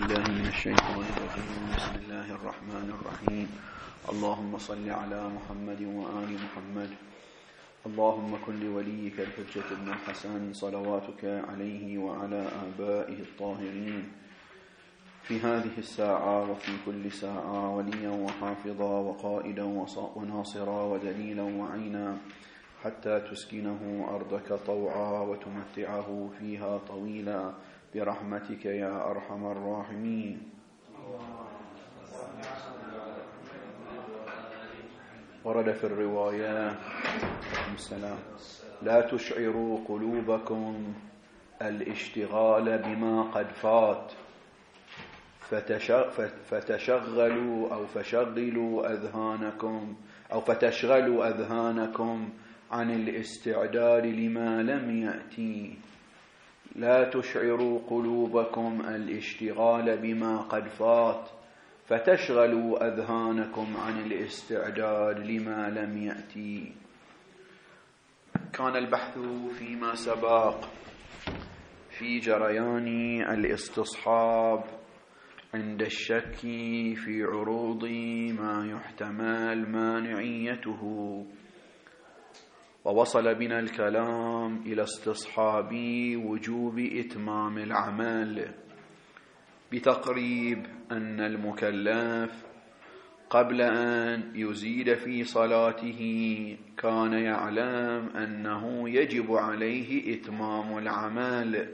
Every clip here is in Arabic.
بالله من الشيطان الرجيم. بسم الله الرحمن الرحيم. اللهم صل على محمد وآل محمد. اللهم كن لوليك الحجة ابن الحسن صلواتك عليه وعلى آبائه الطاهرين في هذه الساعة وفي كل ساعة وليا وحافظا وقائدا وناصرا ودليلا وعينا حتى تسكنه أرضك طوعا وتمتعه فيها طويلا برحمتك يا أرحم الراحمين. ورد في الرواية لا تشعروا قلوبكم الاشتغال بما قد فات فتشغلوا أذهانكم عن الاستعداد لما لم يأتي. لا تشعروا قلوبكم الاشتغال بما قد فات فتشغلوا أذهانكم عن الاستعداد لما لم يأتي. كان البحث فيما سبق في جريان الاستصحاب عند الشك في عروض ما يحتمل مانعيته، ووصل بنا الكلام إلى استصحاب وجوب إتمام العمل بتقريب أن المكلف قبل أن يزيد في صلاته كان يعلم أنه يجب عليه إتمام العمل،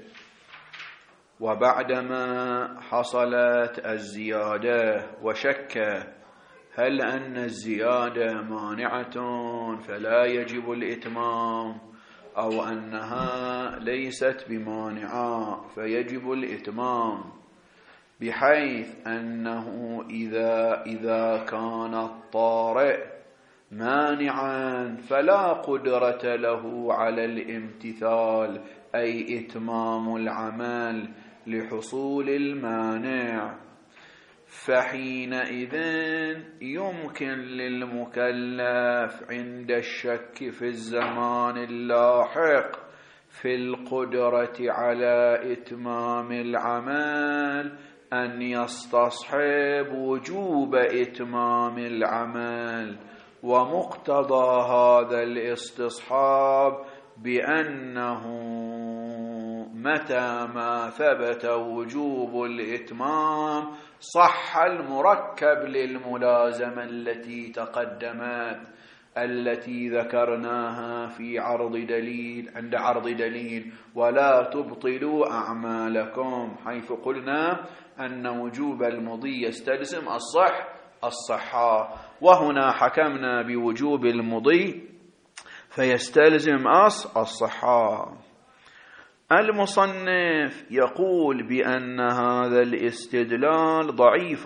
وبعدما حصلت الزيادة وشك هل أن الزيادة مانعة فلا يجب الإتمام أو أنها ليست بمانعة فيجب الإتمام، بحيث أنه إذا كان الطارئ مانعا فلا قدرة له على الامتثال أي إتمام العمل لحصول المانع، فحينئذ يمكن للمكلف عند الشك في الزمان اللاحق في القدرة على إتمام العمل أن يستصحب وجوب إتمام العمل، ومقتضى هذا الاستصحاب بأنه متى ما ثبت وجوب الإتمام صح المركب للملازمة التي تقدمت التي ذكرناها في عند عرض دليل ولا تبطلوا أعمالكم، حيث قلنا أن وجوب المضي يستلزم الصحة، وهنا حكمنا بوجوب المضي فيستلزم الصحة. المصنف يقول بأن هذا الاستدلال ضعيف،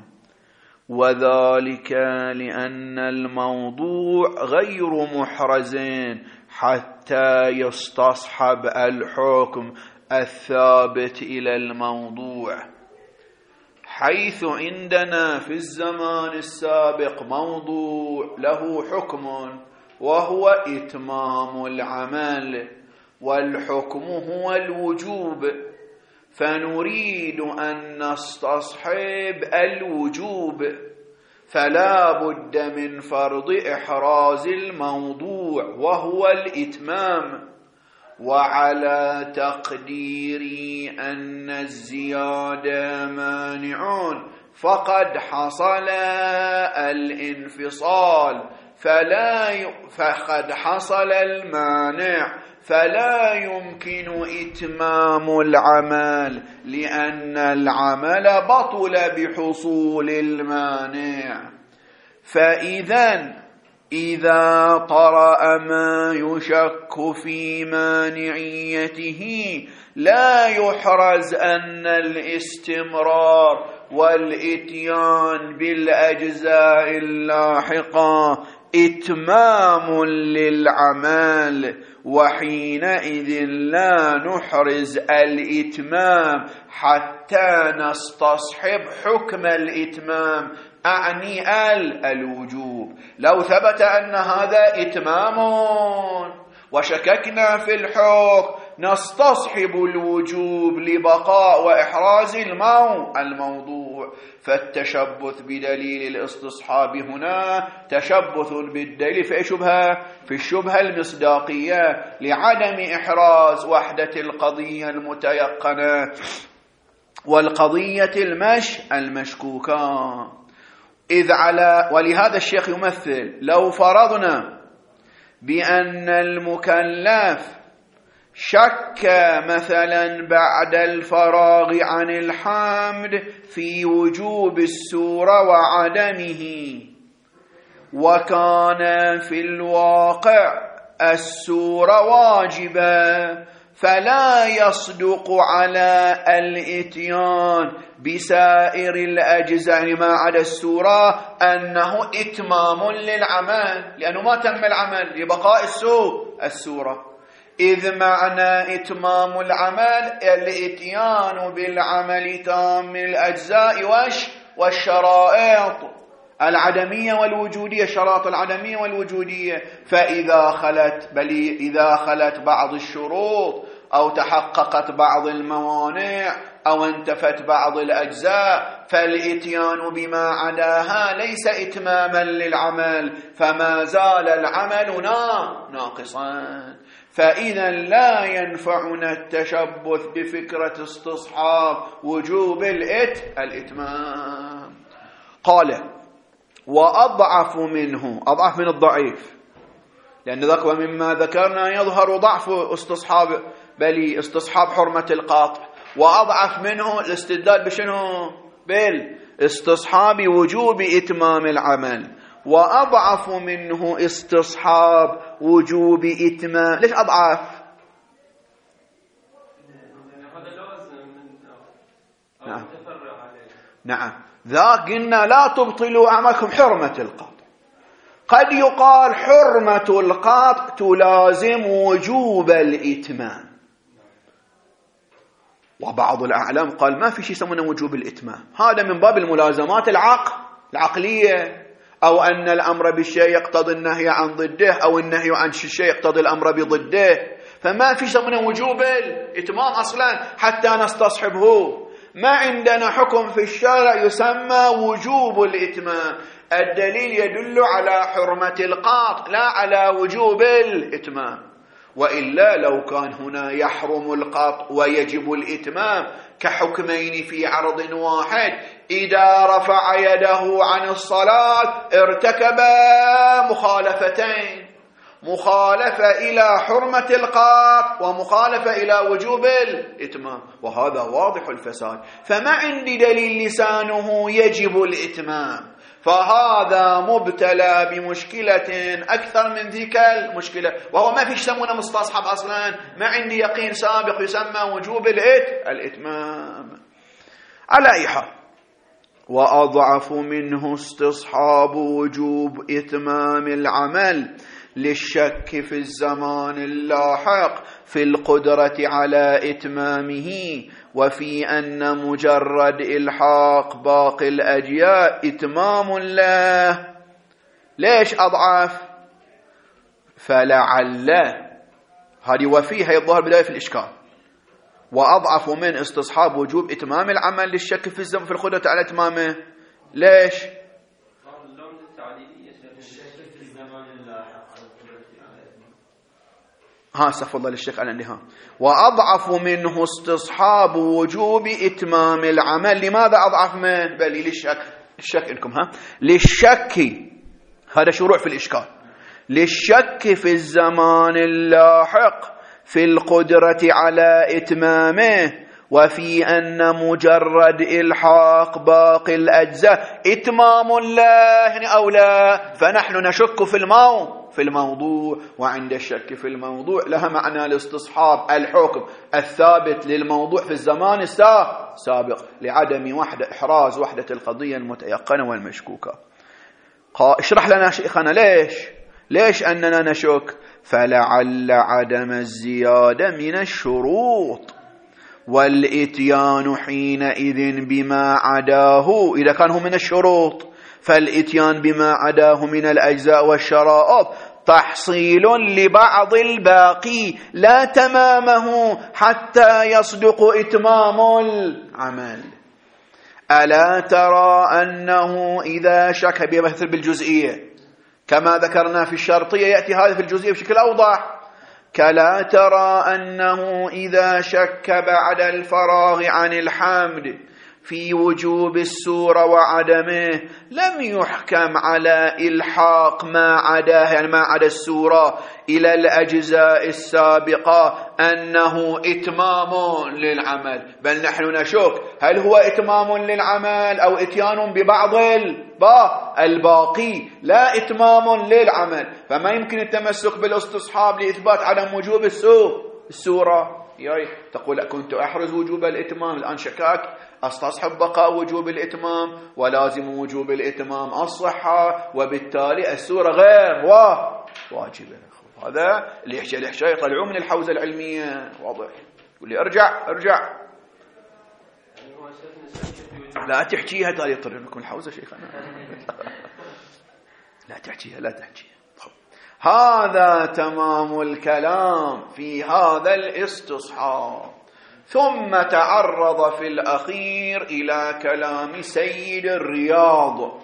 وذلك لأن الموضوع غير محرز حتى يستصحب الحكم الثابت إلى الموضوع، حيث عندنا في الزمان السابق موضوع له حكم وهو إتمام العمل، والحكم هو الوجوب، فنريد أن نستصحب الوجوب، فلا بد من فرض إحراز الموضوع وهو الإتمام، وعلى تقدير أن الزيادة مانع فقد حصل الانفصال فقد حصل المانع، فلا يمكن إتمام العمل لأن العمل بطل بحصول المانع. إذا طرأ ما يشك في مانعيته لا يحرز أن الاستمرار والإتيان بالأجزاء اللاحقة إتمام للعمل، وحينئذ لا نحرز الإتمام حتى نستصحب حكم الإتمام، أعني الوجوب. لو ثبت أن هذا إتمام وشككنا في الحكم نستصحب الوجوب لبقاء وإحراز الموضوع. فالتشبث بدليل الاستصحاب هنا تشبث بالدليل في شبهة، في الشبهة المصداقية لعدم إحراز وحدة القضية المتيقنة والقضية المشكوكة. ولهذا الشيخ يمثل: لو فرضنا بأن المكلف شك مثلا بعد الفراغ عن الحمد في وجوب السورة وعدمه، وكان في الواقع السورة واجبة، فلا يصدق على الإتيان بسائر الأجزاء ما عدا السورة أنه إتمام للعمل، لأنه ما تم العمل لبقاء السورة. إذ معنى إتمام العمل الإتيان بالعمل تام الأجزاء والشرائط العدمية والوجودية، شرائط العدمية والوجودية. فإذا خلت بعض الشروط أو تحققت بعض الموانع أو انتفت بعض الأجزاء، فالإتيان بما عداها ليس إتماما للعمل، فما زال العمل ناقصا. فإذا لا ينفعنا التشبث بفكرة استصحاب وجوب الإتمام. قال: وأضعف منه، أضعف من الضعيف، لأن ذاك ومما ذكرنا يظهر ضعف استصحاب استصحاب حرمة القاطع، وأضعف منه الاستدلال بشنو؟ بالاستصحاب وجوب إتمام العمل. وأضعف منه استصحاب وجوب إتمام. ليش أضعف؟ نعم ذاك قلنا لا تبطلوا أعمالكم حرمة القاطع. قد يقال حرمة القاطع تلازم وجوب الإتمام، وبعض الأعلام قال ما في شيء يسمونه وجوب الإتمام، هذا من باب الملازمات العقلية، أو أن الأمر بالشيء يقتضي النهي عن ضده، أو النهي عن الشيء يقتضي الأمر بضده، فما في يسمونه وجوب الإتمام أصلا حتى نستصحبه. ما عندنا حكم في الشارع يسمى وجوب الإتمام، الدليل يدل على حرمة القاطع لا على وجوب الإتمام. وإلا لو كان هنا يحرم القطع ويجب الإتمام كحكمين في عرض واحد، إذا رفع يده عن الصلاة ارتكب مخالفتين: مخالفة إلى حرمة القطع ومخالفة إلى وجوب الإتمام، وهذا واضح الفساد. فما عندي دليل لسانه يجب الإتمام، فهذا مبتلى بمشكلة أكثر من ذيك المشكلة، وهو ما فيش يسمونه مستصحب أصلا، ما عندي يقين سابق يسمى وجوب الإتمام. على أي حال، وأضعف منه استصحاب وجوب إتمام العمل للشك في الزمان اللاحق في القدرة على إتمامه، وفي أن مجرد إلحاق باقي الأجزاء إتمام له. ليش أضعف؟ فلعل هذه وفيها يظهر بداية في الإشكال. وأضعف من استصحاب وجوب إتمام العمل للشك في الزمان في القدرة على إتمامه. ليش؟ استغفر الله للشيخ على النهاية. وأضعف منه استصحاب وجوب إتمام العمل. لماذا أضعف منه؟ بل للشك إنكم للشك، هذا شروع في الإشكال، للشك في الزمان اللاحق في القدرة على إتمامه، وفي أن مجرد إلحاق باقي الأجزاء إتمام له أو لا. فنحن نشك في الموضوع، وعند الشك في الموضوع لها معنى الاستصحاب الحكم الثابت للموضوع في الزمان السابق لعدم إحراز وحدة القضية المتيقنة والمشكوكة. اشرح لنا شيخنا ليش أننا نشك؟ فلعل عدم الزيادة من الشروط، والإتيان حينئذ بما عداه، إذا كان هو من الشروط فالإتيان بما عداه من الأجزاء والشرائط تحصيل لبعض الباقي لا تمامه حتى يصدق إتمام العمل. ألا ترى أنه إذا شك بمثل بالجزئية كما ذكرنا في الشرطية، يأتي هذا في الجزئية بشكل أوضح. كلا ترى أنه إذا شك بعد الفراغ عن الحمد في وجوب السورة وعدمه لم يحكم على إلحاق ما عداه، يعني ما عدا السورة، إلى الأجزاء السابقة أنه إتمام للعمل، بل نحن نشك هل هو إتمام للعمل أو إتيان ببعض الباقي لا إتمام للعمل. فما يمكن التمسك بالاستصحاب لإثبات عدم وجوب السورة. تقول كنت أحرز وجوب الإتمام، الآن شكاك أستصحب بقاء وجوب الإتمام، ولازم وجوب الإتمام الصحة، وبالتالي السورة غير واجبة. هذا اللي يحشى يطلعوه من الحوزة العلمية. واضح؟ يقول لي ارجع لا تحكيها تالي يطلع لكم الحوزة شيخنا لا تحكيها. هذا تمام الكلام في هذا الاستصحاب. ثم تعرض في الأخير إلى كلام سيد الرياض.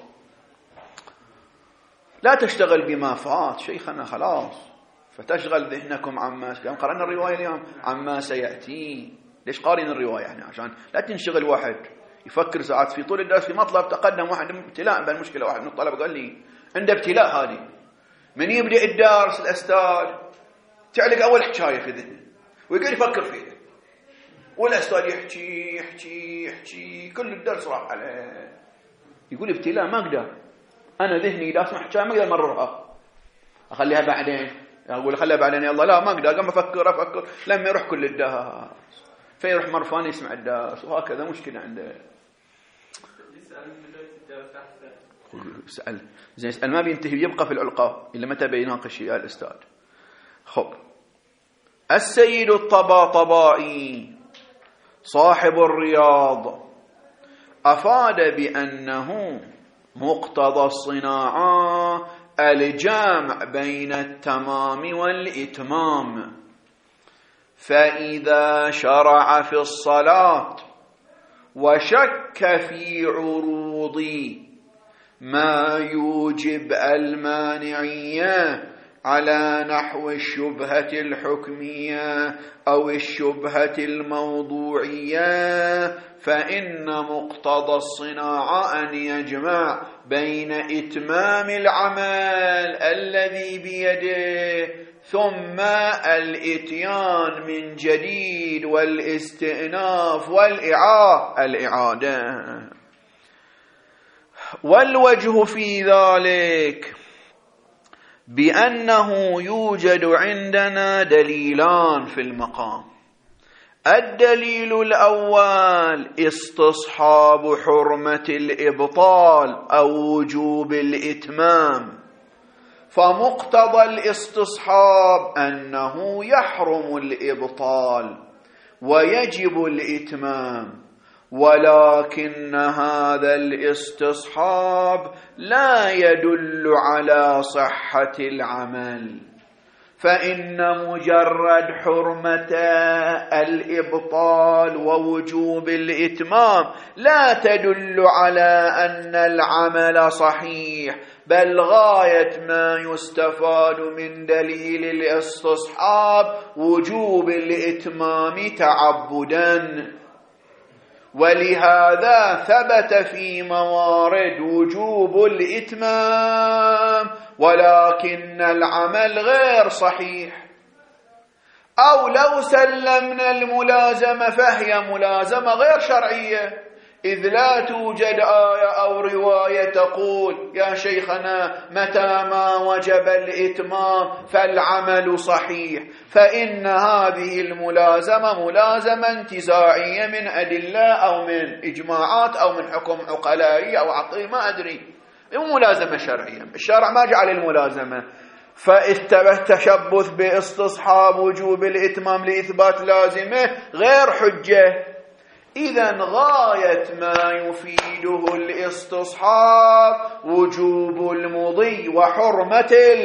لا تشتغل بما فات شيخنا خلاص، فتشغل ذهنكم عما قرأنا الرواية اليوم عما سيأتي. ليش قارن الرواية؟ يعني عشان لا تنشغل واحد يفكر ساعات في طول الدرس في مطلب. تقدم واحد ابتلاء بالمشكلة، واحد من الطلبة قال لي عنده ابتلاء هذه من يبدأ الدرس الأستاذ تعلق أول حكاية في ذهنه ويقعد يفكر فيه، والأستاذ يحكي كل الدرس راح عليه. يقول ابتلاء ما أقدر، أنا ذهني إذا أسمع حكاية ما أقدر أمررها، أخليها بعدين. أقول خليها بعدين، يلا لا ما أقدر، قام أفكر لما يروح كل الدرس فيروح مرفان يسمع الدرس، وهكذا مشكلة عنده. سأل زين، يسأل ما بينتهي، يبقى في العلقة إلا متى بيناقش الأستاذ. خب السيد الطباطبائي صاحب الرياض أفاد بأنه مقتضى الصناعة الجمع بين التمام والإتمام، فإذا شرع في الصلاة وشك في عروض ما يوجب المانعية على نحو الشبهة الحكمية أو الشبهة الموضوعية، فإن مقتضى الصناعة أن يجمع بين إتمام العمل الذي بيده ثم الإتيان من جديد والاستئناف والإعادة. والوجه في ذلك بأنه يوجد عندنا دليلان في المقام. الدليل الأول استصحاب حرمة الإبطال أو وجوب الإتمام، فمقتضى الاستصحاب أنه يحرم الإبطال ويجب الإتمام، ولكن هذا الاستصحاب لا يدل على صحة العمل، فإن مجرد حرمة الإبطال ووجوب الإتمام لا تدل على أن العمل صحيح، بل غاية ما يستفاد من دليل الاستصحاب وجوب الإتمام تعبداً. ولهذا ثبت في موارد وجوب الإتمام ولكن العمل غير صحيح. أو لو سلمنا الملازمة فهي ملازمة غير شرعية، إذ لا توجد آية أو رواية تقول يا شيخنا متى ما وجب الإتمام فالعمل صحيح، فإن هذه الملازمة ملازمة انتزاعية من أدلة أو من إجماعات أو من حكم عقلائي أو عقلي ما أدري، ملازمة شرعية، الشرع ما جعل الملازمة. فالتشبث باستصحاب وجوب الإتمام لإثبات لازمه غير حجة. إذن غاية ما يفيده الاستصحاب وجوب المضي وحرمة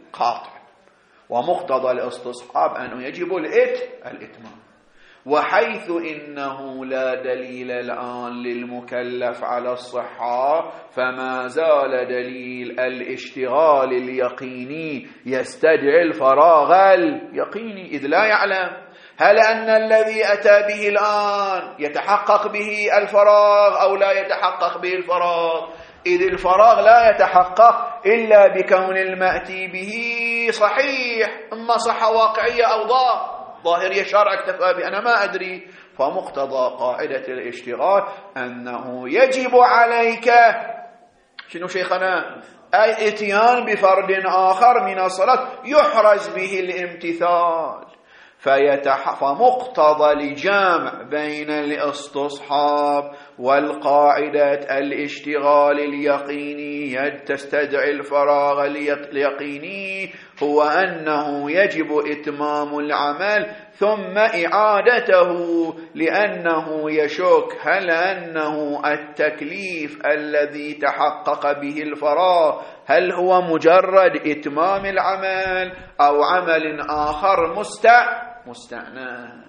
قاطع. ومقتضى الاستصحاب أنه يجب الإتمام. وحيث إنه لا دليل الآن للمكلف على الصحة، فما زال دليل الاشتغال اليقيني يستدعي الفراغ اليقيني، إذ لا يعلم هل أن الذي أتى به الآن يتحقق به الفراغ أو لا يتحقق به الفراغ، إذ الفراغ لا يتحقق إلا بكون المأتي به صحيح، إما صحة واقعية أو ظاهرية شرع اكتفى بي، أنا ما أدري. فمقتضى قاعدة الاشتغال أنه يجب عليك شنو شيخنا؟ أي اتيان بفرد آخر من الصلاة يحرز به الامتثال. فمقتضى الجمع بين الاستصحاب والقاعدة الاشتغال اليقيني تستدعي الفراغ اليقيني هو أنه يجب إتمام العمل ثم إعادته، لأنه يشك هل أنه التكليف الذي تحقق به الفراغ هل هو مجرد إتمام العمل أو عمل آخر مستأنف.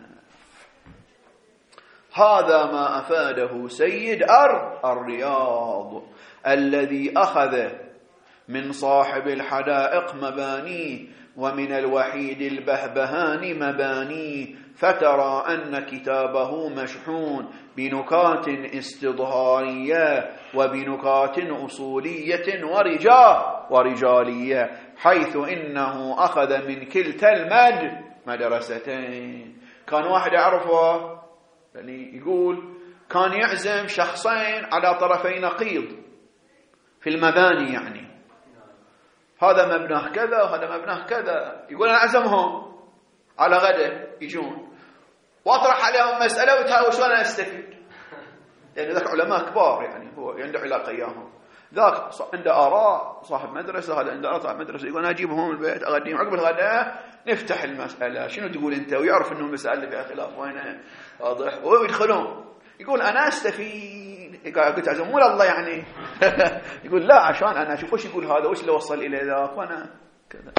هذا ما أفاده سيد الرياض الذي أخذ من صاحب الحدائق مبانيه ومن الوحيد البهبهاني مبانيه، فترى أن كتابه مشحون بنكات استظهارية وبنكات أصولية ورجالية، حيث إنه أخذ من كلتا المدرستين. كان واحد يعرفه يعني يقول كان يعزم شخصين على طرفي نقيض في المباني، يعني هذا مبناه كذا وهذا مبناه كذا، يقول أنا أعزمهم على غدا يجون واطرح عليهم مسألة ويتهاوشون أنا أستفيد، يعني ذاك علماء كبار، يعني هو عنده علاقة إياهم، ذاك عنده آراء صاحب مدرسة، هذا عنده آراء صاحب مدرسة، يقول أنا أجيبهم البيت أغديهم عقب الغداء نفتح المسألة شنو تقول أنت، ويعرف أنه المسألة فيها خلاف وين واضح، ويدخلون يقول أنا أستفيد، قلت أعزمون الله يعني يقول لا عشان أنا أشوف وش يقول هذا وش اللي وصل إلى ذاك وأنا كذا.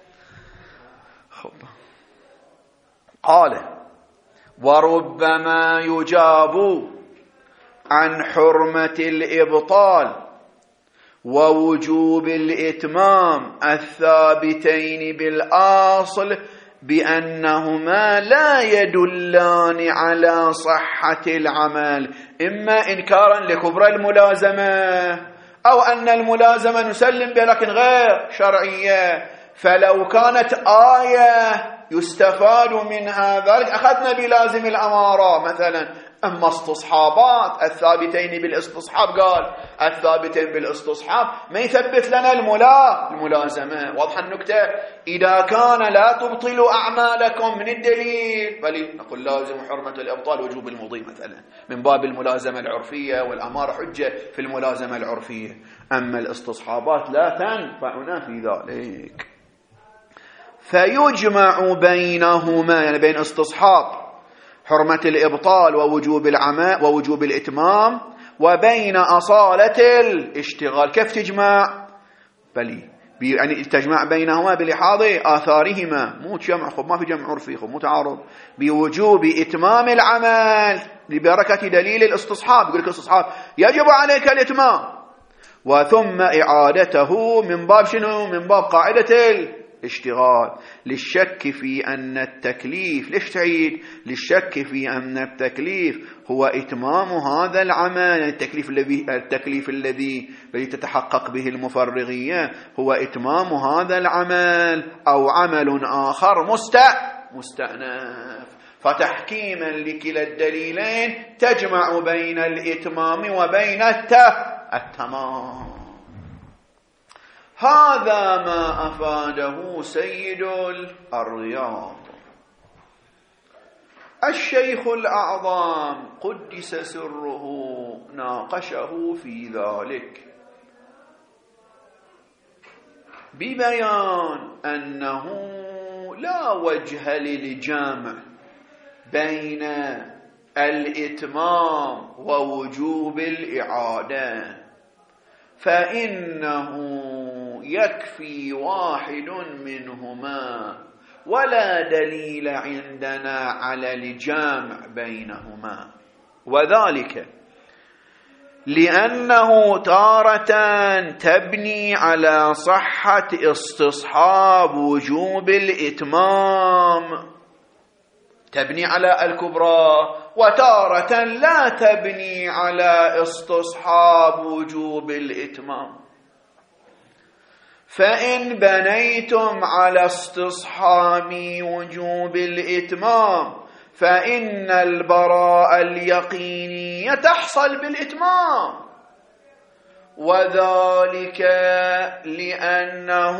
قال وربما يجاب عن حرمة الإبطال ووجوب الإتمام الثابتين بالأصل بأنهما لا يدلان على صحة العمل، إما إنكارا لكبر الملازمة أو أن الملازمة نسلم بها لكن غير شرعية. فلو كانت آية يستفاد منها ذلك أخذنا بلازم الأمارة مثلا، أما استصحابات الثابتين بالاستصحاب، قال الثابتين بالاستصحاب ما يثبت لنا الملازمة. واضح النكتة؟ إذا كان لا تبطلوا أعمالكم من الدليل بل نقول لازم حرمة الإبطال وجوب المضي مثلا من باب الملازمة العرفية، والأمارة حجة في الملازمة العرفية، أما الاستصحابات لا تنفعنا في ذلك. فيجمع بينهما، يعني بين استصحاب حرمة الإبطال ووجوب العماء ووجوب الإتمام وبين أصالة الاشتغال. كيف تجمع؟ بلي يعني تجمع بينهما بلحاظ آثارهما، مو جمع، خب ما في جمع عرفي، خب مو تعارض، بوجوب إتمام العمل ببركة دليل الاستصحاب. يقول لك الاستصحاب يجب عليك الإتمام، وثم إعادته من باب شنو؟ من باب قاعدة الاشتغال، للشك في أن التكليف، ليش تعيد؟ للشك في أن التكليف هو إتمام هذا العمل، التكليف الذي تتحقق به المفرغية هو إتمام هذا العمل أو عمل آخر مستأنف. فتحكيما لكلا الدليلين تجمع بين الإتمام وبين التمام. هذا ما أفاده سيد الرياض. الشيخ الأعظم قدس سره ناقشه في ذلك ببيان أنه لا وجه للجمع بين الإتمام ووجوب الإعادة، فإنه يكفي واحد منهما ولا دليل عندنا على الجمع بينهما، وذلك لأنه تارة تبني على صحة استصحاب وجوب الإتمام، تبني على الكبرى، وتارة لا تبني على استصحاب وجوب الإتمام. فإن بنيتم على استصحاب وجوب الإتمام فإن البراءة اليقينية تحصل بالإتمام، وذلك لأنه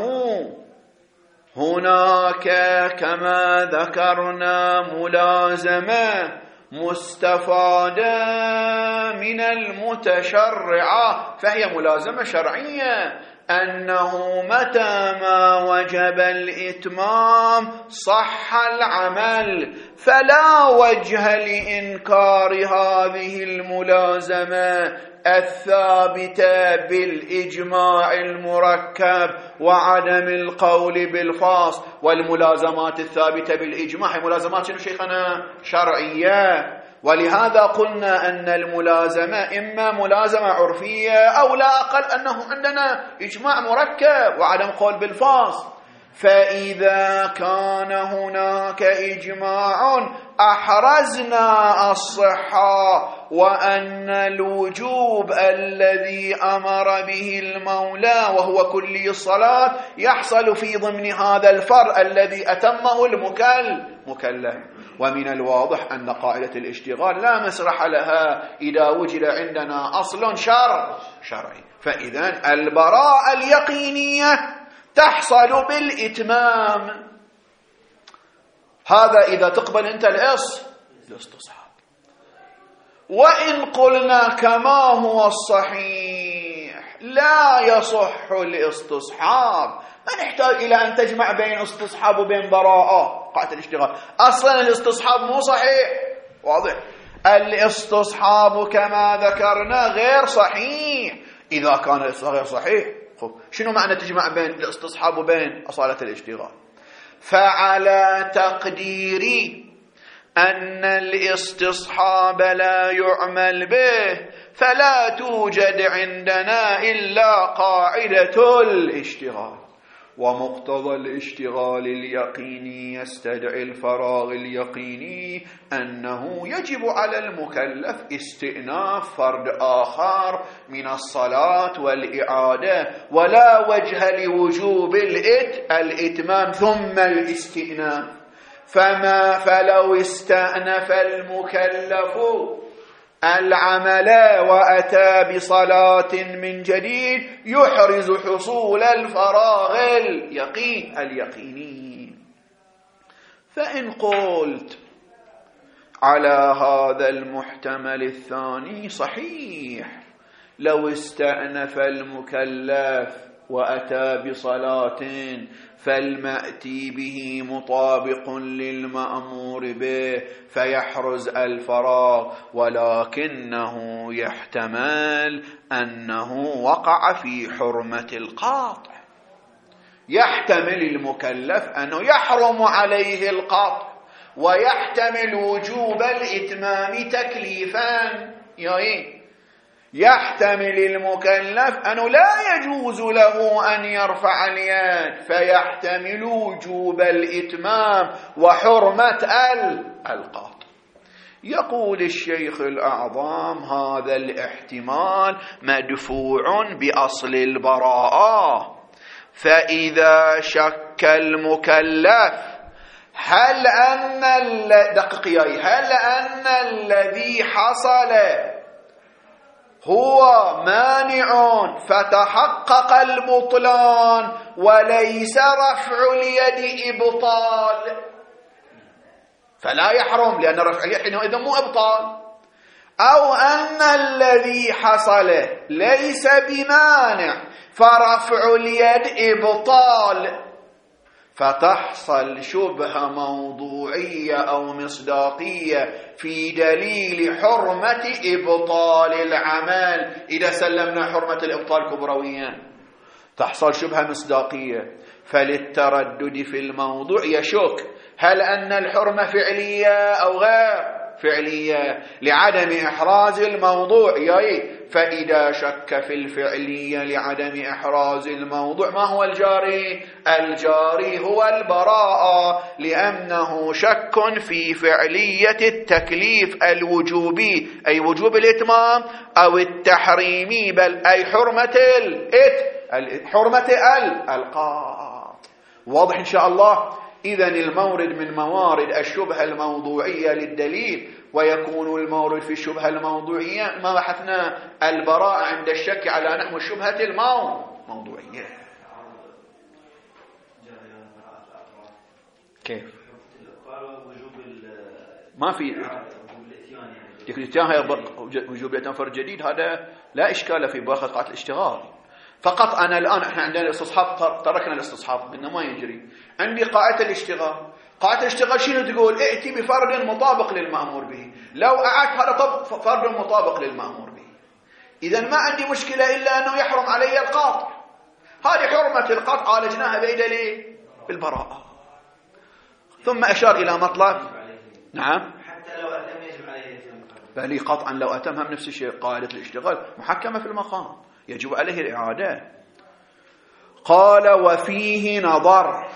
هناك كما ذكرنا ملازمة مستفادة من المتشرعة، فهي ملازمة شرعية، أنه متى ما وجب الإتمام صح العمل، فلا وجه لإنكار هذه الملازمة الثابتة بالإجماع المركب وعدم القول بالفاصل. والملازمات الثابتة بالإجماع هي ملازمات شنو شيخنا؟ شرعية، ولهذا قلنا أن الملازمة إما ملازمة عرفية أو لا أقل أنه عندنا إجماع مركب وعدم قول بالفاصل. فإذا كان هناك إجماع أحرزنا الصحة، وأن الوجوب الذي أمر به المولى وهو كلي الصلاة يحصل في ضمن هذا الفرع الذي أتمه المكلف. ومن الواضح أن قاعدة الاشتغال لا مسرح لها إذا وجد عندنا أصل شرعي، فإذا البراءة اليقينية تحصل بالإتمام. هذا إذا تقبل أنت الاستصحاب. وإن قلنا كما هو الصحيح لا يصح الاستصحاب، ما نحتاج إلى أن تجمع بين استصحاب وبين براءة، قاعدة الاشتغال أصلا الاستصحاب مو صحيح، واضح. الاستصحاب كما ذكرنا غير صحيح. إذا كان الاستصحاب غير صحيح، شنو معنى تجمع بين الاستصحاب وبين أصالة الاشتغال؟ فعلى تقدير أن الاستصحاب لا يعمل به فلا توجد عندنا إلا قاعدة الاشتغال، ومقتضى الاشتغال اليقيني يستدعي الفراغ اليقيني أنه يجب على المكلف استئناف فرد آخر من الصلاة والإعادة، ولا وجه لوجوب الإتمام ثم الاستئناف. فلو استأنف المكلف العمل وأتى بصلاة من جديد يحرز حصول الفراغ اليقيني. فإن قلت على هذا المحتمل الثاني صحيح، لو استأنف المكلف وأتى بصلاة فالمأتي به مطابق للمأمور به فيحرز الفراغ، ولكنه يحتمل أنه وقع في حرمة القاطع. يحتمل المكلف أنه يحرم عليه القاطع، ويحتمل وجوب الإتمام تكليفا، يحتمل المكلف أنه لا يجوز له أن يرفع اليد، فيحتمل وجوب الإتمام وحرمة القاطع. يقول الشيخ الأعظم هذا الاحتمال مدفوع بأصل البراءة. فإذا شك المكلف هل أن الذي حصل هو مانع فتحقق البطلان وليس رفع اليد إبطال، فلا يحرم لأن رفع اليد حينئذ مو إبطال، أو أن الذي حصل ليس بمانع فرفع اليد إبطال، فتحصل شبهة موضوعية أو مصداقية في دليل حرمة إبطال العمل إذا سلمنا حرمة الإبطال كبرويا. تحصل شبهة مصداقية. فللتردد في الموضوع يشك هل أن الحرمة فعلية أو غير فعلية لعدم إحراز الموضوع. فإذا شك في الفعلية لعدم إحراز الموضوع، ما هو الجاري؟ الجاري هو البراءة، لأنه شك في فعلية التكليف الوجوبي أي وجوب الإتمام أو التحريمي، بل أي حرمة القاط. واضح إن شاء الله؟ إذن المورد من موارد الشبهة الموضوعية للدليل، ويكون المورد في الشبهة الموضوعية ما بحثنا البراءة عند الشك على نحو الشبهة الموضوعية. كيف؟ ما في وجوب الاتيان فرد جديد، هذا لا إشكال في باخذ قاعدة الاشتغال. فقط أنا الآن إحنا عندنا الاستصحاب، تركنا الاستصحاب إنه ما يجري. عندي قاعدة الاشتغال. قاعدة الاشتغال شنو تقول؟ ائتي بفرد مطابق للمأمور به. لو أعدت هذا فرد مطابق للمأمور به، إذن ما عندي مشكلة إلا أنه يحرم علي القاطع. هذه حرمة القاطع عالجناها بدليل بالبراءة. ثم أشار إلى مطلب. نعم، حتى لو أتم يجب عليه بل قطعا لو أتمهم نفس الشيء. قاعدة الاشتغال محكمة في المقام، يجب عليه الإعادة. قال وفيه نظر،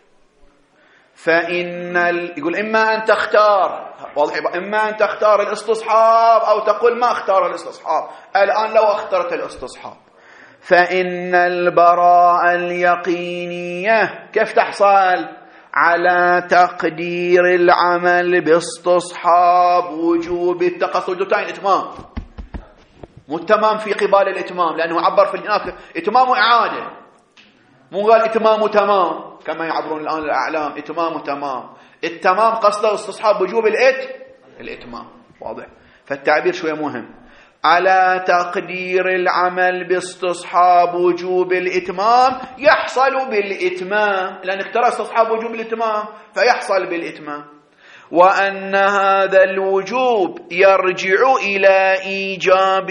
يقول إما أن تختار، واضح، إما أن تختار الاستصحاب أو تقول ما اختار الاستصحاب. الآن لو اخترت الاستصحاب فإن البراءة اليقينية كيف تحصل؟ على تقدير العمل باستصحاب وجوب التقصد الإتمام. مو التمام في قبال الإتمام، لأنه عبر في هناك إتمام وإعادة، مو قال إتمام وتمام كما يعبرون الآن الأعلام. إتمام وتمام، التمام قصده استصحاب وجوب الإتمام. واضح؟ فالتعبير شوية مهم. على تقدير العمل باستصحاب وجوب الإتمام يحصل بالإتمام، لأن اختار استصحاب وجوب الإتمام فيحصل بالإتمام. وأن هذا الوجوب يرجع إلى إيجاب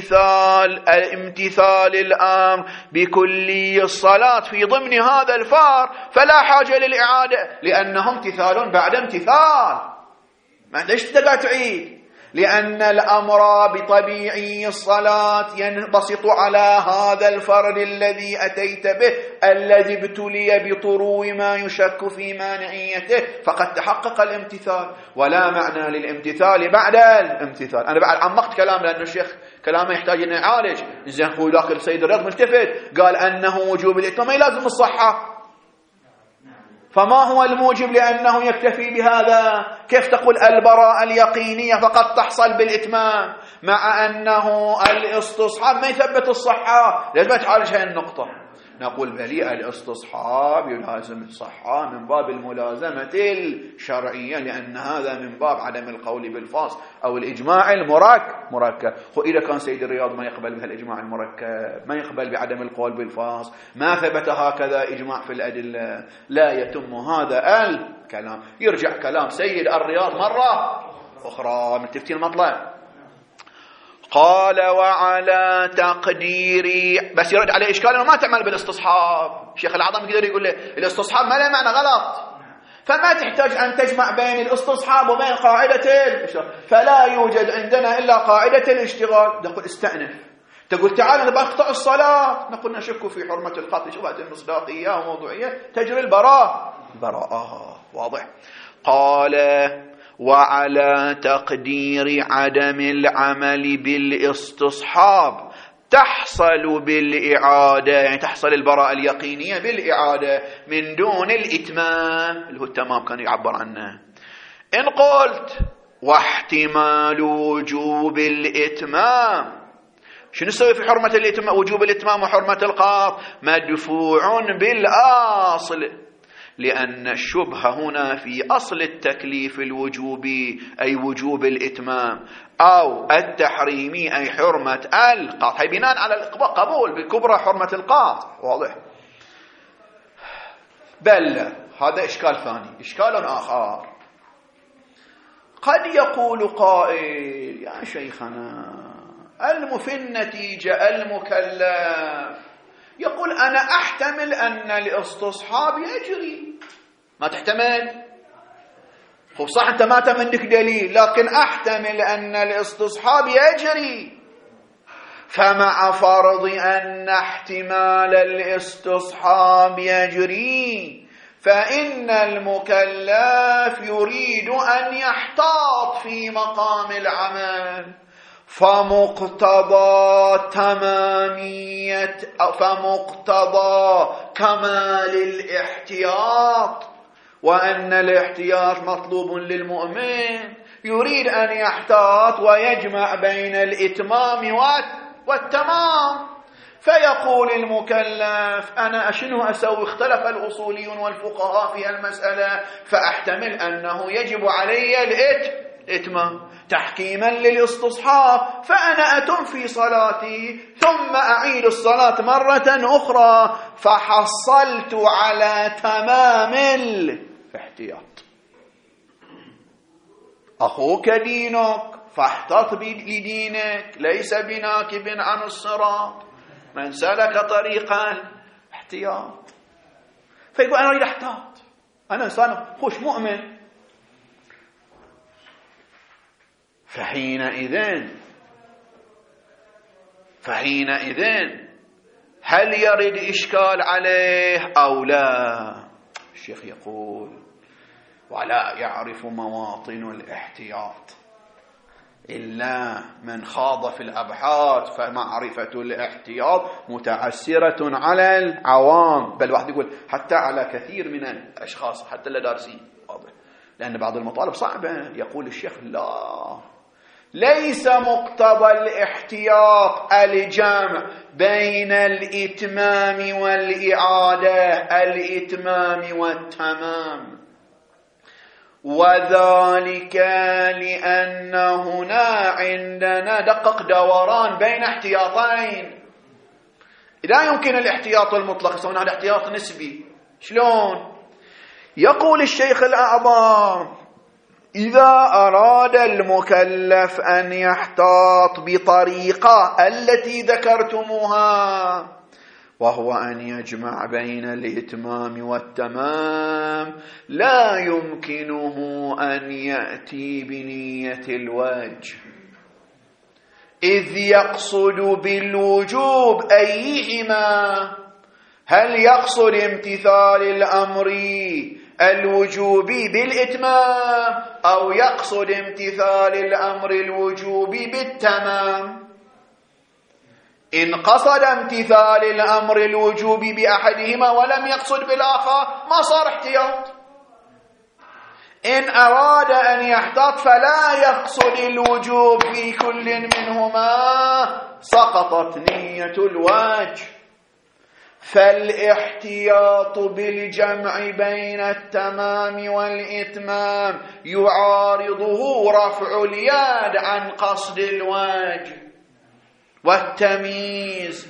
امتثال الأمر بكلي الصلاة في ضمن هذا الفار، فلا حاجة للإعادة لأنه امتثال بعد امتثال. ما ليش تقدر تعيد؟ لأن الأمر بطبيعي الصلاة ينبسط على هذا الفرد الذي أتيت به، الذي ابتلي بطرو ما يشك في مانعيته، فقد تحقق الامتثال. ولا معنى للامتثال بعد الامتثال. أنا بعد عمقت كلام لأن الشيخ كلامه يحتاج أن يعالج. زين هو داخل سيد الرياض ملتفت قال أنه وجوب الإتمام ما لازم الصحة، فما هو الموجب لأنه يكتفي بهذا؟ كيف تقول البراءة اليقينية فقط تحصل بالإتمام مع أنه الاستصحاب ما يثبت الصحة؟ لازم تعالج هذه النقطة. نقول بلي الاستصحاب يلازم الصحة من باب الملازمة الشرعية، لأن هذا من باب عدم القول بالفاصل أو الإجماع المركب. وإذا كان سيد الرياض ما يقبل بها الإجماع المركب، ما يقبل بعدم القول بالفاصل، ما ثبت هكذا إجماع في الأدلة، لا يتم هذا الكلام. يرجع كلام سيد الرياض مرة أخرى. متفتين المطلب. قال وعلى تقديري، بس يرد عليه إشكال أنه ما تعمل بالاستصحاب. الشيخ العظم يقدر يقول له الاستصحاب ما له معنى غلط، فما تحتاج أن تجمع بين الاستصحاب وبين قاعدة الاشتغال. فلا يوجد عندنا إلا قاعدة الاشتغال. نقول استأنف، تقول تعال نبقى اقطع الصلاة، نقول نشك في حرمة القطع شبهة المصداقية وموضوعية، تجري البراءة. واضح. قال وعلى تقدير عدم العمل بالاستصحاب تحصل بالإعادة، يعني تحصل البراءة اليقينية بالإعادة من دون الإتمام اللي هو التمام كان يعبر عنه. إن قلت واحتمال وجوب الإتمام، شنو نسوي في حرمة الإتمام؟ وجوب الإتمام وحرمة القاط مدفوع بالأصل، لأن الشبهة هنا في أصل التكليف الوجوبي أي وجوب الإتمام، أو التحريمي أي حرمة القاط، هي بناء على القبول بكبرى حرمة القاط. واضح؟ بل هذا إشكال ثاني. إشكال آخر، قد يقول قائل يا شيخنا في النتيجة المكلف يقول أنا أحتمل أن الاستصحاب يجري. ما تحتمل؟ خب صح أنت ما تمنك دليل، لكن أحتمل أن الاستصحاب يجري. فمع فرض أن احتمال الاستصحاب يجري، فإن المكلف يريد أن يحتاط في مقام العمل، فمقتضى كمال الاحتياط، وأن الاحتياط مطلوب للمؤمن، يريد أن يحتاط ويجمع بين الإتمام والتمام. فيقول المكلف أنا شنو أسوي؟ اختلف الأصوليون والفقهاء في المسألة، فأحتمل أنه يجب علي الإتمام تحكيما للاستصحاب، فأنا أتم في صلاتي ثم أعيد الصلاة مرة أخرى، فحصلت على تمام الاحتياط. أخوك دينك فاحتط لدينك، ليس بناكب عن الصراط من سلك طريقا احتياط. فيقول أنا أريد احتاط، أنا إنسان خوش مؤمن. فحينئذ هل يرد إشكال عليه أو لا؟ الشيخ يقول ولا يعرف مواطن الاحتياط إلا من خاض في الأبحاث، فمعرفة الاحتياط متعسرة على العوام، بل واحد يقول حتى على كثير من الأشخاص حتى اللي دارسين، واضح، لأن بعض المطالب صعبة. يقول الشيخ لا، ليس مقتضى الاحتياط الجمع بين الإتمام والإعادة، الإتمام والتمام، وذلك لأن هنا عندنا دقق دوران بين احتياطين. لا يمكن الاحتياط المطلق، يسمونه هذا احتياط نسبي. شلون؟ يقول الشيخ الأعظم إذا أراد المكلف أن يحتاط بطريقة التي ذكرتموها، وهو أن يجمع بين الإتمام والتمام، لا يمكنه أن يأتي بنية الوجه، إذ يقصد بالوجوب أيهما؟ هل يقصد امتثال الأمر الوجوبي بالإتمام، أو يقصد امتثال الأمر الوجوبي بالتمام؟ إن قصد امتثال الأمر الوجوبي بأحدهما ولم يقصد بالآخر ما صار احتياط. إن أراد أن يحتاط فلا يقصد الوجوب في كل منهما، سقطت نية الوجه. فالاحتياط بالجمع بين التمام والإتمام يعارضه رفع اليد عن قصد الوجه والتمييز.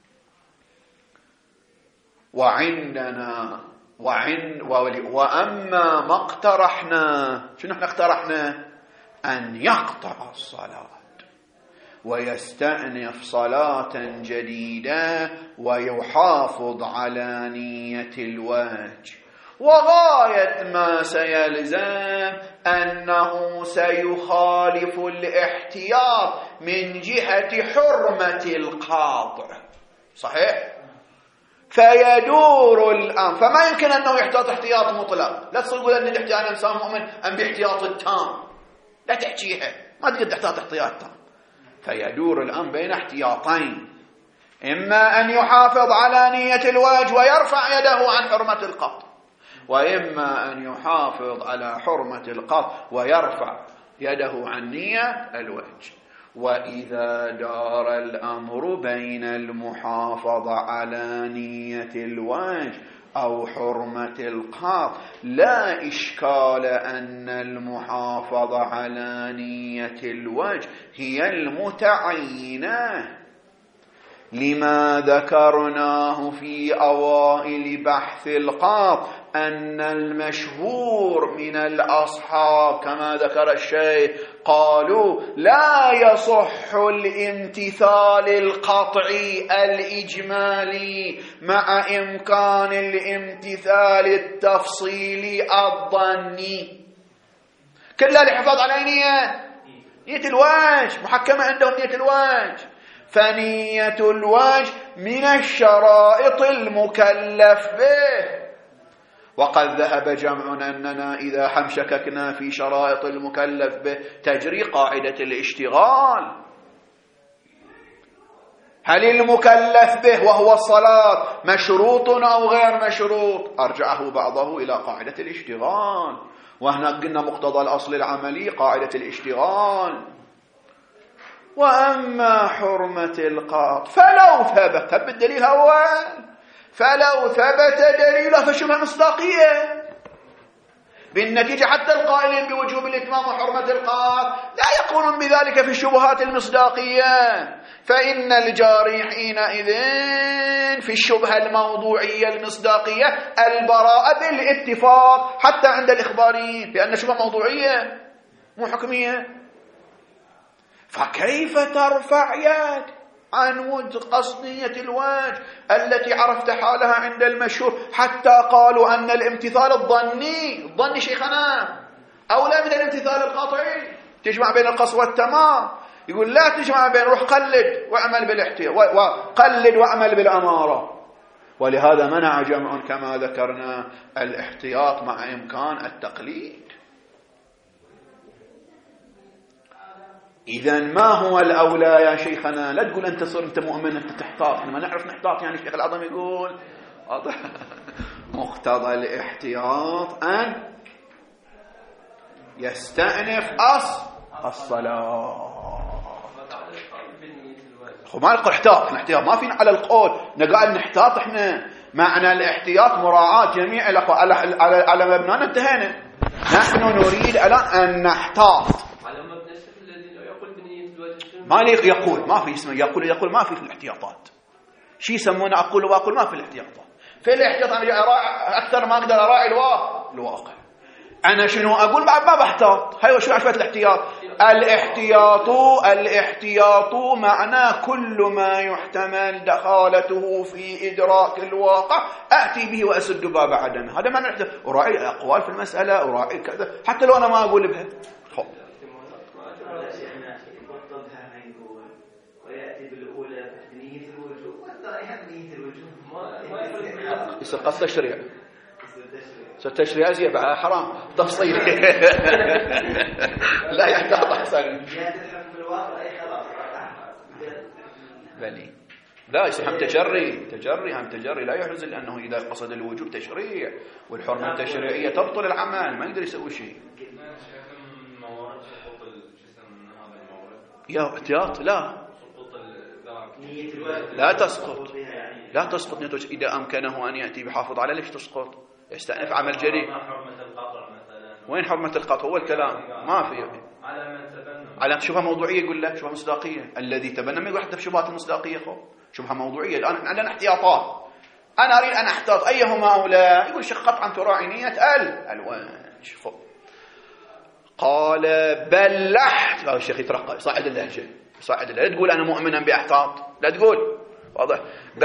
وأما ما اقترحنا، شنو احنا اقترحنا؟ أن يقطع الصلاة ويستأنف صلاة جديدة ويحافظ على نية الوجه، وغاية ما سيلزم أنه سيخالف الاحتياط من جهة حرمة القاطع، صحيح؟ فيدور الأمر، فما يمكن أنه يحتاط احتياط مطلق. لا تقول أن الاحتياط أنا إنسان مؤمن أم باحتياط التام، لا تحكيها، ما تقدر تحتاط احتياط تام. فيدور الأمر بين احتياطين، إما أن يحافظ على نية الوجه ويرفع يده عن حرمة القطع، وإما أن يحافظ على حرمة القطع ويرفع يده عن نية الوجه. وإذا دار الأمر بين المحافظة على نية الوجه أو حرمة القطع، لا إشكال أن المحافظة على نية الوجه هي المتعينة، لما ذكرناه في أوائل بحث القاط أن المشهور من الأصحاب كما ذكر الشيخ قالوا لا يصح الامتثال القطعي الإجمالي مع إمكان الامتثال التفصيلي الظني. كلها لحفاظ على نية الوجه، محكمة عندهم نية الوجه. فنية الوجه من الشرائط المكلف به. وقد ذهب جمع أننا إذا حمشككنا في شرائط المكلف به تجري قاعدة الاشتغال. هل المكلف به وهو الصلاة مشروط أو غير مشروط؟ أرجعه بعضه إلى قاعدة الاشتغال، وهنا قلنا مقتضى الأصل العملي قاعدة الاشتغال. وأما حرمة القاط فلو ثبت بالدليل أول، فلو ثبت دليله فشبه مصداقية بالنتيجة. حتى القائلين بوجوب الإتمام وحرمة القاط لا يقولون بذلك في الشبهات المصداقية، فإن الجاري حينئذ في الشبهة الموضوعية المصداقية البراءة بالاتفاق حتى عند الإخباريين، لأن شبهة موضوعية مو حكمية. فكيف ترفع يد عن قصدية الوجه التي عرفت حالها عند المشهور، حتى قالوا أن الامتثال الظني شيخنا أولى من الامتثال القطعي. تجمع بين القصد والتمام. يقول لا تجمع بين، روح قلد واعمل بالاحتياط، وقلد واعمل بالأمارة. ولهذا منع جمع كما ذكرنا الاحتياط مع إمكان التقليد. إذن ما هو الأولى يا شيخنا؟ لا تقول أنت صر أنت مؤمن أنت تحتاط، ما نعرف نحتاط. يعني الشيخ العظم يقول مقتضى الاحتياط أن يستأنف الصلاة. ما نقول احتاط، احتياط ما فينا على القول نقعد نحتاط. احنا معنى الاحتياط مراعاة جميع على مبنانا انتهينا. نحن نريد الآن أن نحتاط. ما لي يقول ما في اسمه يقول ما في الاحتياطات. شي يسمونه أقول وأقول ما في الاحتياطات. في الاحتياط أنا أكثر ما أقدر أراعي الواقع. أنا شنو أقول بعد ما بحتاط. هاي شو عشوائية الاحتياط؟ الاحتياط معناه كل ما يحتمل دخالته في إدراك الواقع أأتي به وأسد باب عدمه. هذا معنى الاحتياط. أراعي أقوال في المسألة، أراعي كذا حتى لو أنا ما أقول بها. يصير قصد تشريع، التشريع زي حرام تفصيل. لا يحتاط أحسن. بلي لا يصير هم تجري لا يحرز، لأنه إذا قصد الوجوب تشريع، والحرمة التشريعية تبطل العمل، ما يقدر يسوي شيء. يا احتياط لا تسقط نيته. إذا أمكنه أن يأتي بحافظ على ليش تسقط؟ يستأنف عمل جديد. وين حرمة القطع؟ هو الكلام ما في على شبهة موضوعية. يقول لك شبهة مصداقية. الذي تبنى ما يقول حتى في شبهات المصداقية شبهة موضوعية. الآن عندنا احتياطات، أنا أريد أن أحتاط أيهما أولى. يقول شيخ قطعا تراعي نية الوجه. قال بلحت. الشيخ يترقى يصعد اللهجة، لا تقول أنا مؤمنا بأحتاط، لا تقول واضح.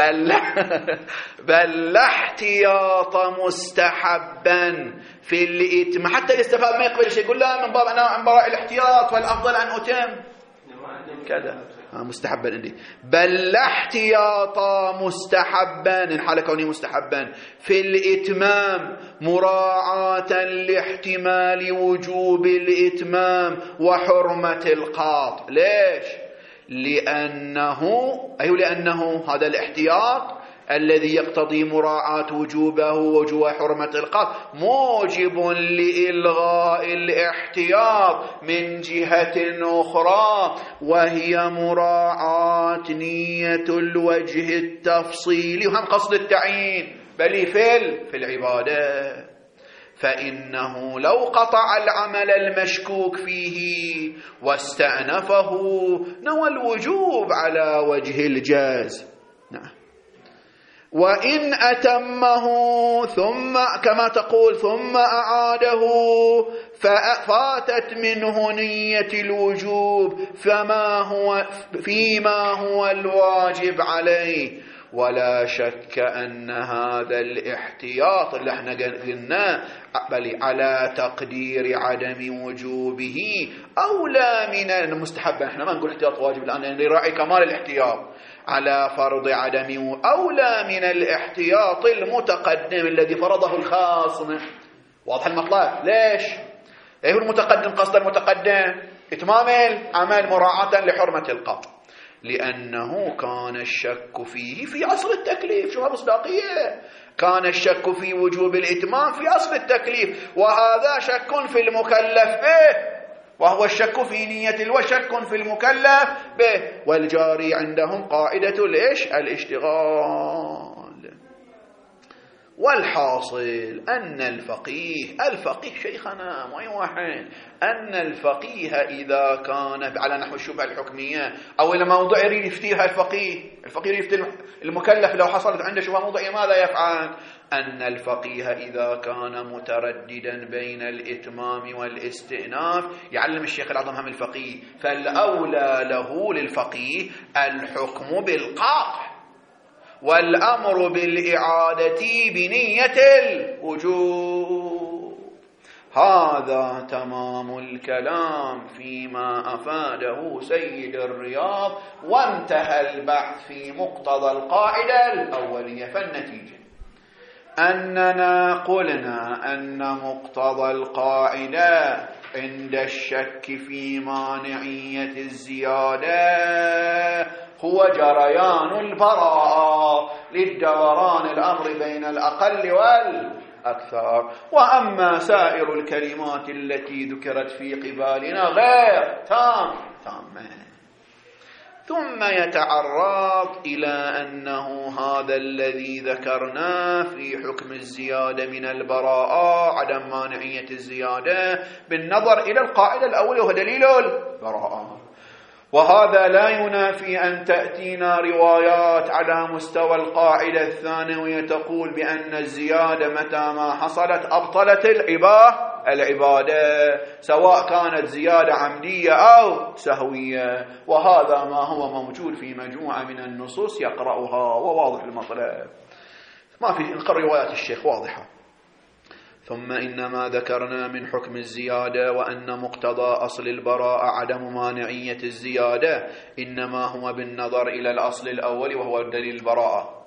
بل احتياط مستحبا في الإتم. حتى الاستفهام ما يقبل شيء، يقول لا من باب أنا عن براء الاحتياط والأفضل أن أتم كذا مستحبا عندي. بل احتياط مستحبا إن حال كونه مستحبا في الإتمام مراعاة لاحتمال وجوب الإتمام وحرمة القاط. ليش؟ لأنه هذا الاحتياط الذي يقتضي مراعاة وجوبه ووجوب حرمة القاط موجب لإلغاء الاحتياط من جهة أخرى، وهي مراعاة نية الوجه التفصيلي وهم قصد التعيين بل في العبادة. فإنه لو قطع العمل المشكوك فيه واستأنفه نوى الوجوب على وجه الجاز. نعم. وإن أتمه ثم كما تقول ثم أعاده ففاتت منه نية الوجوب فيما هو الواجب عليه. ولا شك أن هذا الاحتياط اللي احنا قلناه بل على تقدير عدم وجوبه أولى من المستحب. احنا ما نقول احتياط واجب لأن نراعي كمال الاحتياط على فرض عدم أولى من الاحتياط المتقدم الذي فرضه الخاص. واضح المطلب؟ ليش؟ ايه المتقدم؟ قصد المتقدم اتمام العمل مراعاة لحرمة القبض، لأنه كان الشك فيه في أصل التكليف. شو مصداقية؟ كان الشك في وجوب الإتمام في أصل التكليف، وهذا شك في المكلف به، وهو الشك في نية وشك في المكلف به. والجاري عندهم قاعدة الاشتغال. والحاصل أن الفقيه شيخنا ما يوحد أن الفقيه إذا كان على نحو الشبهة الحكمية أو إلى موضوع يريد يفتيها الفقيه يفتي المكلف لو حصلت عنده شبهة موضوعية ماذا يفعل؟ أن الفقيه إذا كان مترددا بين الإتمام والاستئناف يعلم الشيخ العظم هم الفقيه، فالأولى له للفقيه الحكم بالقاطع والأمر بالإعادة بنية الوجوب. هذا تمام الكلام فيما أفاده سيد الرياض، وانتهى البحث في مقتضى القاعدة الأولية. فالنتيجة أننا قلنا أن مقتضى القاعدة عند الشك في مانعية الزيادة هو جريان البراءة للدوران الأمر بين الأقل والأكثر. وأما سائر الكلمات التي ذكرت في قبالنا غير تامة. ثم يتعرض إلى أنه هذا الذي ذكرناه في حكم الزيادة من البراءة عدم مانعية الزيادة بالنظر إلى القاعدة الأولى وهو دليل البراءة، وهذا لا ينافي أن تأتينا روايات على مستوى القاعدة الثانوية تقول بأن الزيادة متى ما حصلت أبطلت العبادة، سواء كانت زيادة عمدية أو سهوية. وهذا ما هو موجود في مجموعة من النصوص يقرأها وواضح المطلب، ما في نقرأ روايات الشيخ واضحة. ثم إنما ذكرنا من حكم الزيادة وأن مقتضى أصل البراءة عدم مانعية الزيادة إنما هو بالنظر إلى الأصل الأول وهو دليل البراءة.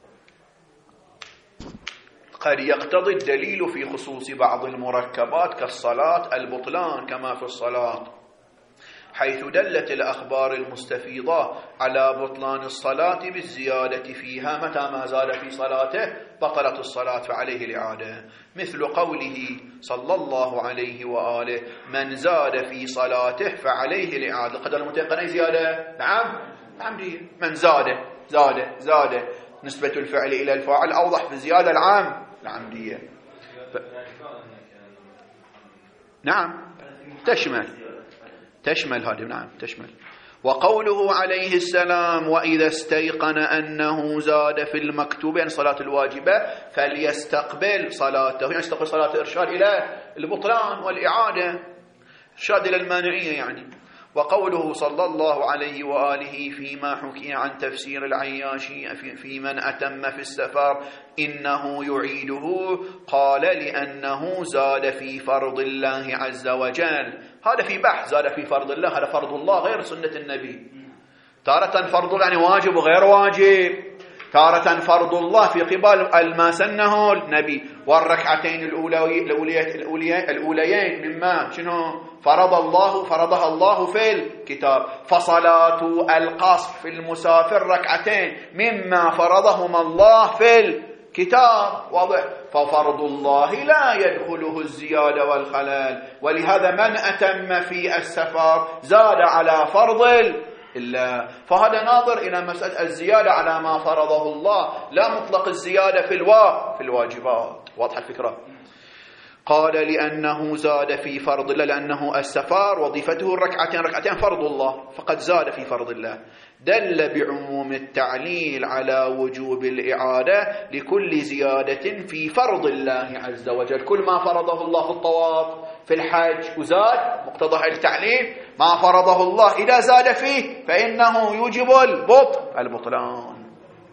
قد يقتضي الدليل في خصوص بعض المركبات كالصلاة البطلان كما في الصلاة، حيث دلت الأخبار المستفيضة على بطلان الصلاة بالزيادة فيها، متى ما زاد في صلاته بطلت الصلاة فعليه الإعادة، مثل قوله صلى الله عليه وآله من زاد في صلاته فعليه الإعادة. قدر المتيقن زيادة نعم دي من زاد نسبة الفعل إلى الفاعل أوضح في الزيادة العمدية. نعم تشمل هذه، نعم تشمل. وقوله عليه السلام وإذا استيقن أنه زاد في المكتوب يعني صلاة الواجبة فليستقبل صلاته، يعني يستقبل صلاة إرشاد إلى البطلان والإعادة، إرشاد إلى المانعية يعني. وقوله صلى الله عليه وآله فيما حكي عن تفسير العياشي في من أتم في السفر إنه يعيده، قال لأنه زاد في فرض الله عز وجل. هذا في بحث، زاد في فرض الله، هذا فرض الله غير سنة النبي. تارة فرض يعني واجب وغير واجب، تارة فرض الله في قبال ما سنه النبي. والركعتين الأوليين مما شنو فرضها الله في الكتاب. فصلاة القصر في المسافر ركعتين مما فرضهما الله في الكتاب، واضح. ففرض الله لا يدخله الزيادة والخلل، ولهذا من أتم في السفر زاد على فرض الله. فهذا ناظر إلى مسألة الزيادة على ما فرضه الله، لا مطلق الزيادة في الواجبات. واضح الفكرة؟ قال لأنه زاد في فرض الله، لأنه السفر وظيفته ركعتين فرض الله، فقد زاد في فرض الله دل بعموم التعليل على وجوب الإعادة لكل زيادة في فرض الله عز وجل. كل ما فرضه الله في الطواف في الحج وزاد مقتضى التعليل، ما فرضه الله إذا زاد فيه فإنه يوجب البطلان.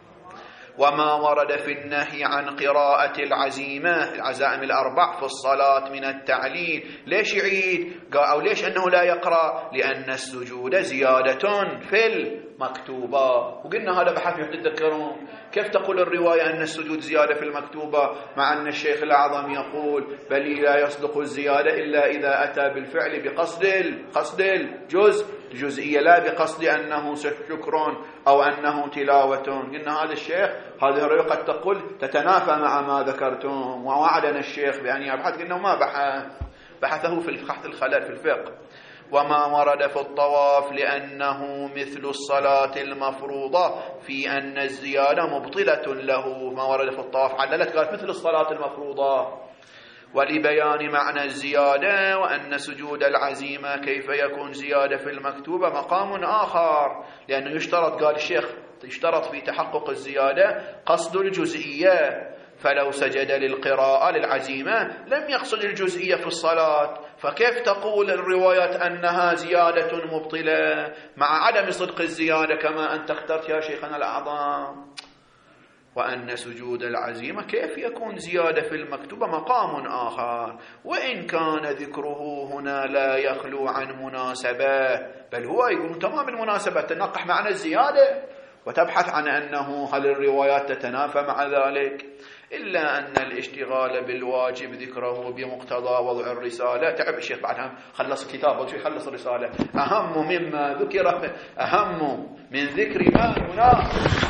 وما ورد في النهي عن قراءة العزائم الأربع في الصلاة من التعليل، ليش يعيد؟ أو ليش أنه لا يقرأ؟ لأن السجود زيادة في المكتوبة. وقلنا هذا بحث تتذكرون كيف تقول الرواية أن السجود زيادة في المكتوبة، مع أن الشيخ الأعظم يقول بل لا يصدق الزيادة إلا إذا أتى بالفعل بقصد الجزئية، لا بقصد أنه شكر أو أنه تلاوة. قلنا هذا الشيخ هذه الرواية قد تقول تتنافى مع ما ذكرتم، ووعدنا الشيخ بأن يبحث، قلنا ما بحثه في البحث الخلل في الفقه. وما ورد في الطواف لأنه مثل الصلاة المفروضة في أن الزيادة مبطلة له. ما ورد في الطواف عللت قالت مثل الصلاة المفروضة، ولبيان معنى الزيادة وأن سجود العزيمة كيف يكون زيادة في المكتوبة مقام آخر، لأنه يشترط، قال الشيخ يشترط في تحقق الزيادة قصد الجزئية، فلو سجد للقراءة للعزيمة لم يقصد الجزئية في الصلاة، فكيف تقول الروايات أنها زيادة مبطلة مع عدم صدق الزيادة كما أنت اخترت يا شيخنا الأعظم؟ وأن سجود العزيمة كيف يكون زيادة في المكتوبة مقام آخر، وإن كان ذكره هنا لا يخلو عن مناسبة، بل هو يقول تمام المناسبة، تنقح معنى الزيادة وتبحث عن أنه هل الروايات تتنافى مع ذلك، إلا أن الاشتغال بالواجب ذكره بمقتضى وضع الرسالة. تعب الشيخ بعدها خلص الكتاب وشي خلص الرسالة، أهم مما ذكر، أهم من ذكر ما هنا.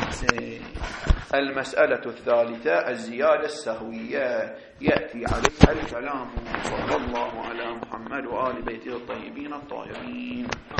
المسألة الثالثة الزيادة السهوية، يأتي عليها الكلام. صلى الله على محمد وآل بيته الطيبين الطاهرين.